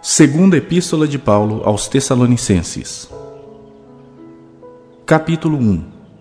Segunda Epístola de Paulo aos Tessalonicenses. Capítulo 1.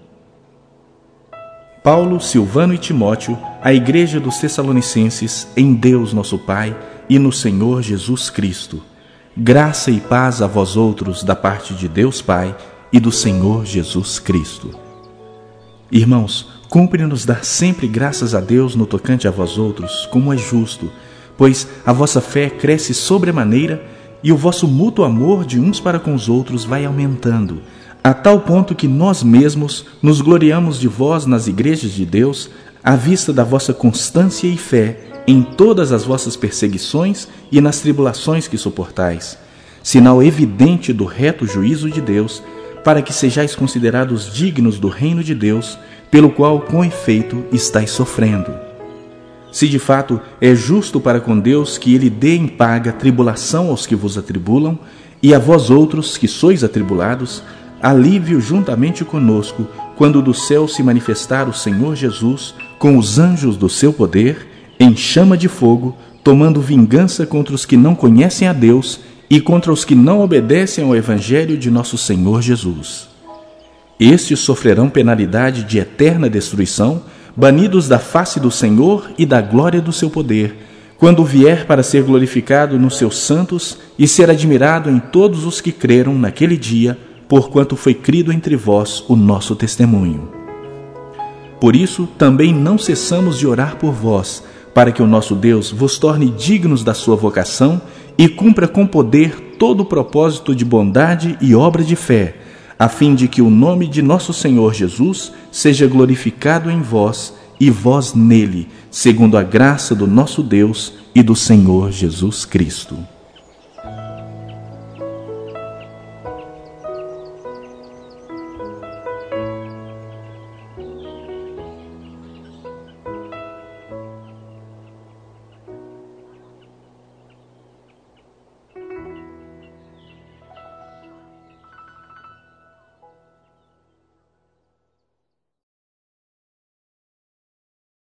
Paulo, Silvano e Timóteo, à igreja dos Tessalonicenses, em Deus nosso Pai e no Senhor Jesus Cristo. Graça e paz a vós outros da parte de Deus Pai e do Senhor Jesus Cristo. Irmãos, cumpre-nos dar sempre graças a Deus no tocante a vós outros, como é justo, pois a vossa fé cresce sobremaneira e o vosso mútuo amor de uns para com os outros vai aumentando, a tal ponto que nós mesmos nos gloriamos de vós nas igrejas de Deus, à vista da vossa constância e fé em todas as vossas perseguições e nas tribulações que suportais, sinal evidente do reto juízo de Deus, para que sejais considerados dignos do reino de Deus, pelo qual com efeito estáis sofrendo. Se de fato é justo para com Deus que ele dê em paga tribulação aos que vos atribulam, e a vós outros que sois atribulados, alívio juntamente conosco, quando do céu se manifestar o Senhor Jesus, com os anjos do seu poder, em chama de fogo, tomando vingança contra os que não conhecem a Deus e contra os que não obedecem ao Evangelho de nosso Senhor Jesus. Estes sofrerão penalidade de eterna destruição, banidos da face do Senhor e da glória do seu poder, quando vier para ser glorificado nos seus santos e ser admirado em todos os que creram naquele dia, porquanto foi crido entre vós o nosso testemunho. Por isso, também não cessamos de orar por vós, para que o nosso Deus vos torne dignos da sua vocação e cumpra com poder todo o propósito de bondade e obra de fé, a fim de que o nome de nosso Senhor Jesus seja glorificado em vós e vós nele, segundo a graça do nosso Deus e do Senhor Jesus Cristo.